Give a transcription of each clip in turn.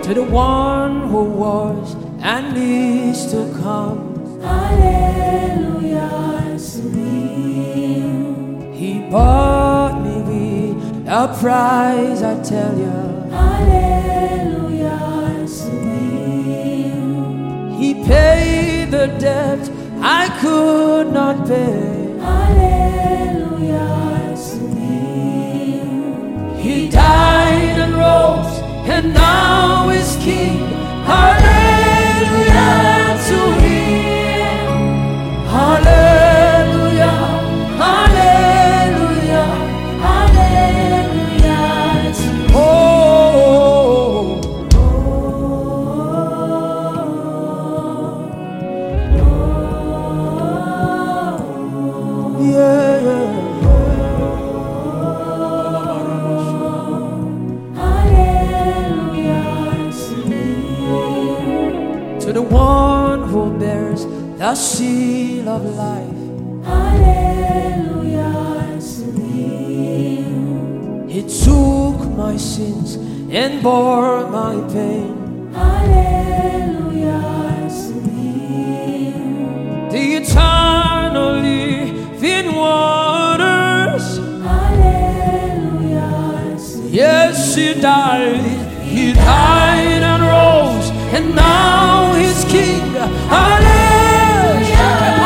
to the one who was and is to come. Hallelujah to Him. He bought me with a price, I tell you. Hallelujah to Him. He paid the debt I could not pay. Hallelujah to Him. He died and rose and now is King. Hallelujah to Him. Hallelujah, hallelujah, Hallelujah to Him. oh, yeah, yeah. Hallelujah to Him. To the one who bears the seal of life. Hallelujah to Him. He took my sins and bore my pain. Hallelujah to Him. The eternal living waters. Hallelujah to Him. Yes, He died and rose, and now He's King. Hallelujah,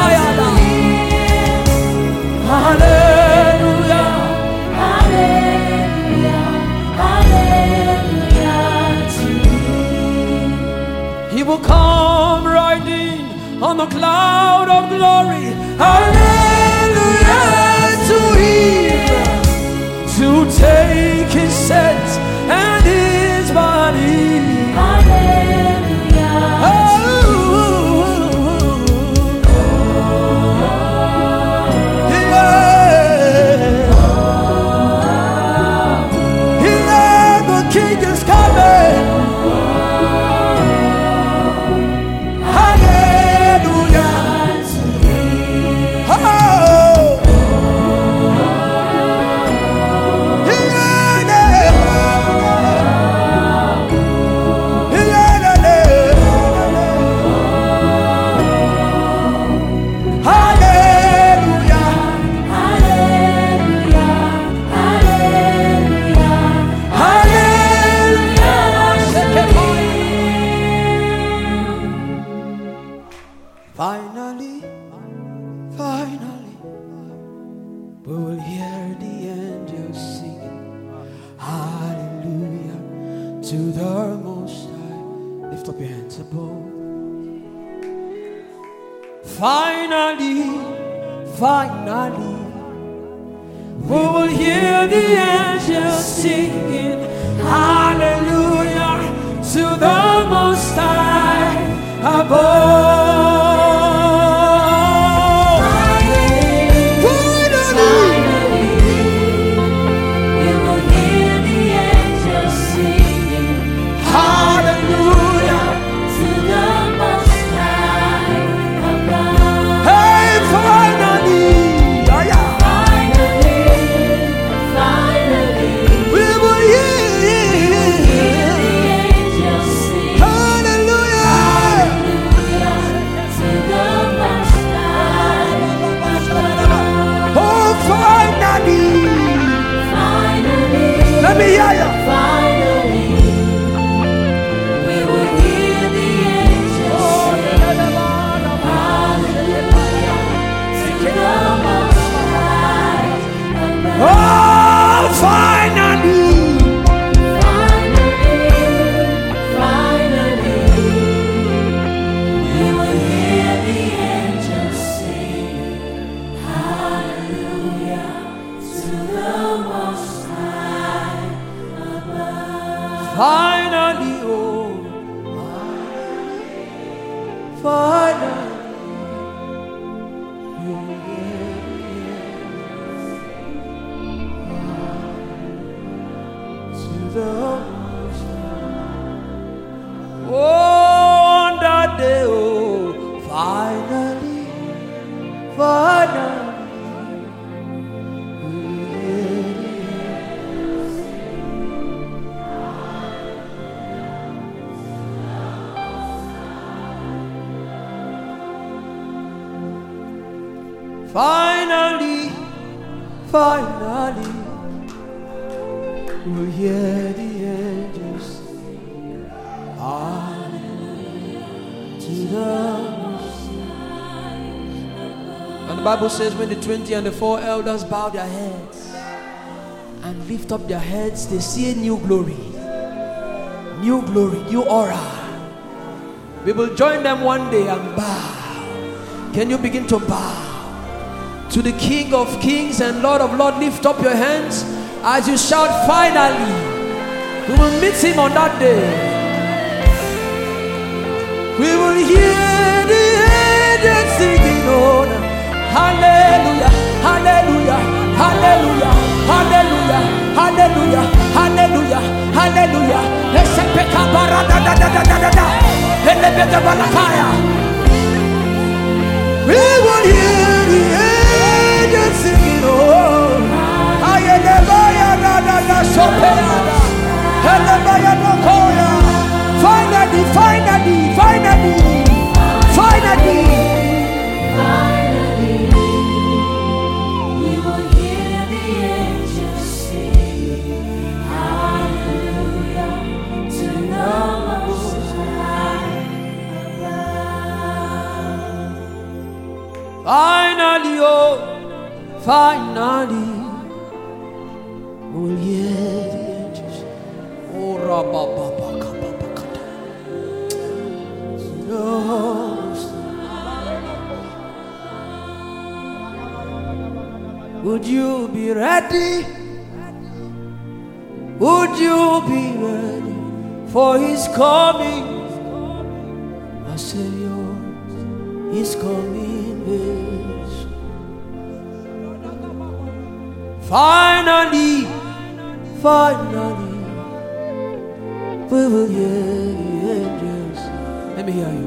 hallelujah, Hallelujah, hallelujah to Him. He will come riding on the cloud of glory. Hallelujah to Him, to take His sins and His body. Hallelujah. Oh, yeah. Yeah, the King is coming. Hallelujah. Oh, finally, finally, we will hear the angels singing hallelujah to the Most High. Lift up your hands above. Finally, finally, we will hear the angels singing hallelujah to the Most High above. Let me hear you. Finally, we will hear the angels sing hallelujah to the Most High above. Oh, finally. Finally, we will hear the angels sing hallelujah to the Most High above. Finally, oh, finally, you to the Most High. Oh, on that day, oh, finally, finally. Finally, finally, we'll hear the angels sing to the Most High. And the Bible says when the 20 and the 4 elders bow their heads and lift up their heads, they see a new glory, new aura. We will join them one day and bow. Can you begin to bow to the King of Kings and Lord of Lords? Lift up your hands as you shout, finally. We will meet him on that day. We will hear the angels singing on. Hallelujah, hallelujah, hallelujah, hallelujah, hallelujah, hallelujah, hallelujah. We will hear the angels singing on. Finally, finally, finally, finally, Finally, we will hear the angels sing hallelujah to the Most High above. finally, oh, finally, we'll hear the angels. Oh, Rabba-ba-ba-ka-ba-ba-ka-da. Would you be ready? Would you be ready for his coming? I say yours, he's coming, yes. Finally, finally, we will hear the angels. Let me hear you.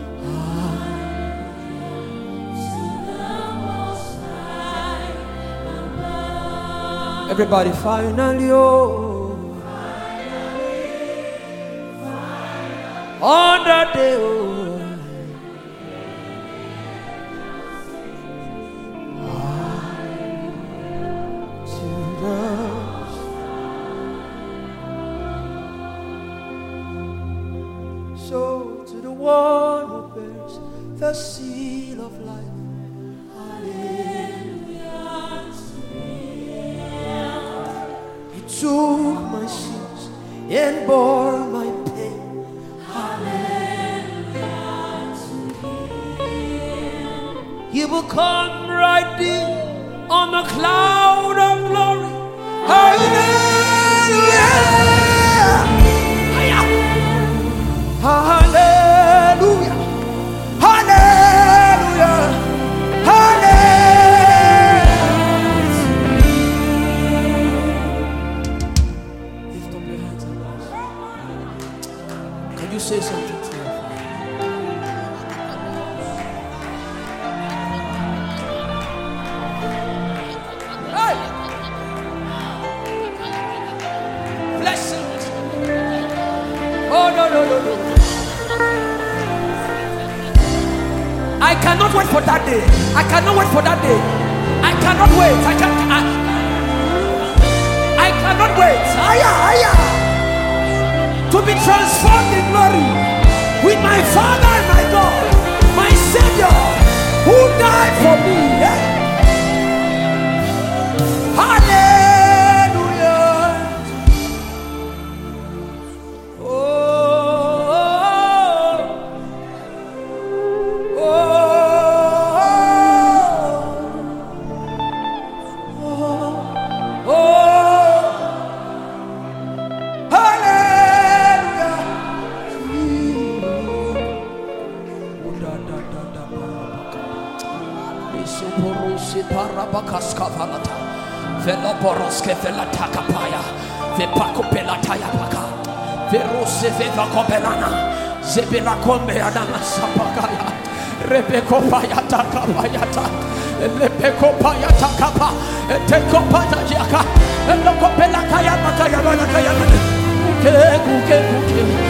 Everybody, finally, oh, on that day, oh, to the so to the one who bears the seal of life. Took my sins and bore my pain. Hallelujah to him. He will come riding on the cloud of glory. Hallelujah. Hallelujah. Hallelujah. Say something to you. Hey! Blessings. Oh, no. I cannot wait for that day. I cannot wait for that day. I cannot wait. I cannot wait. To be transformed in glory with my Father and my God, my Savior, who died for me. Yeah. Hallelujah. Oh, oh, oh, oh, oh. Parabakaskavalata, Veloporoske Velataka, Vepakopelata Paka, Verose Vevakopelana, Zebelakombeana Sapakaya, Rebekopayata Kapayata, Lepekopayata Kapa, Tekopata Yaka, and Lokopelakaya Makaya,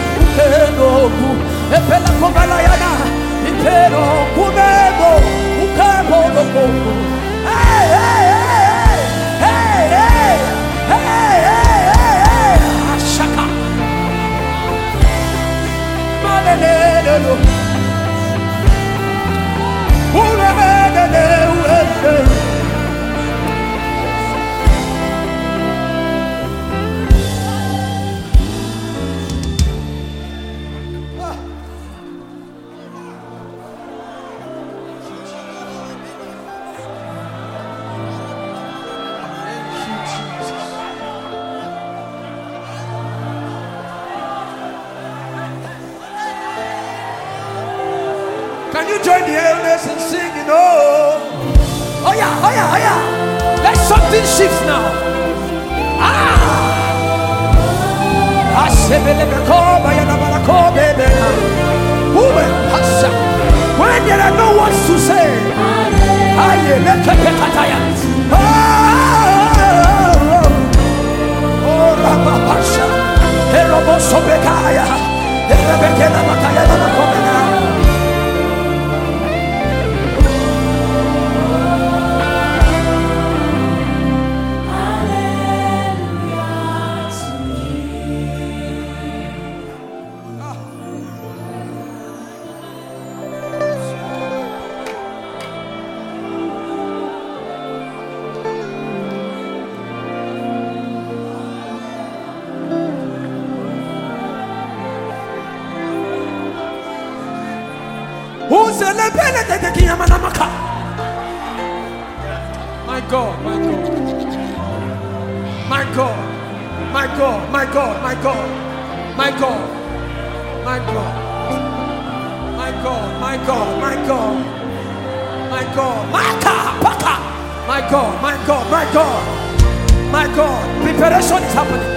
Epelakobalayana, Ipero, Kumebo. Can you join the elders and sing, you know? Oh yeah, oh yeah, oh yeah. Let something shift now. When there are no words to say, my God, my God, my God, my God, my God, my God, my God, my God, my God, my God, my God, my God, my God, my God, my God, my God, preparation is happening.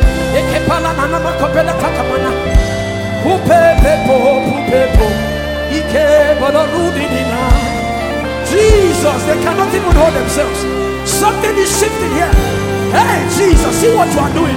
Jesus, they cannot even hold themselves. Something is shifting here. Hey, Jesus, see what you are doing.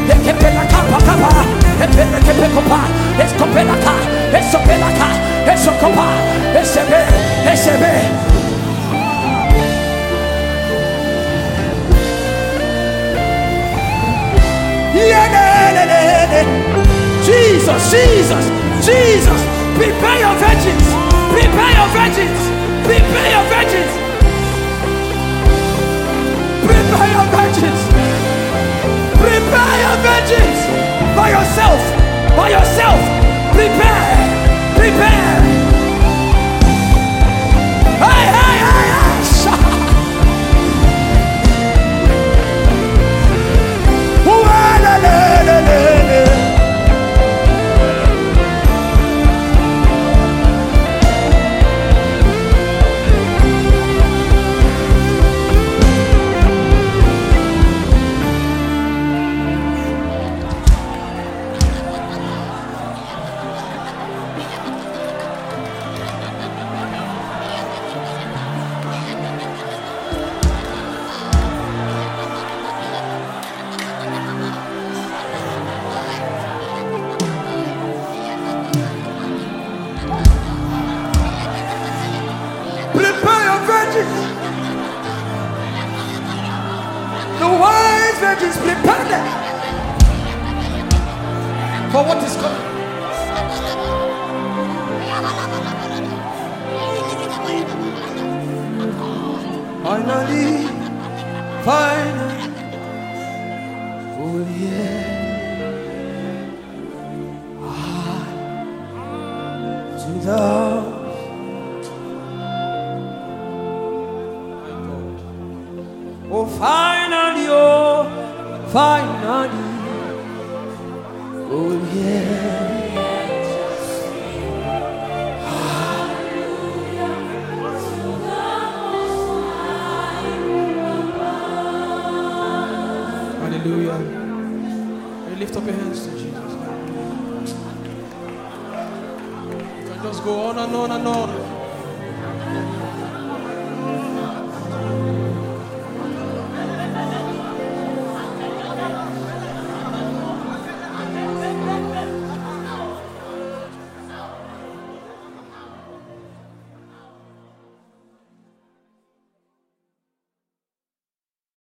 Jesus, Jesus, Jesus, prepare your virgins, prepare your virgins, prepare your virgins, prepare your virgins, prepare your virgins, by yourself, by yourself, prepare, prepare. Hey, hey, hey, hey. The wise virgins prepare them for what is coming. Finally, finally, oh yeah, to the oh, finally, oh yeah. Hallelujah. You lift up your hands to Jesus. You can just go on and on and on.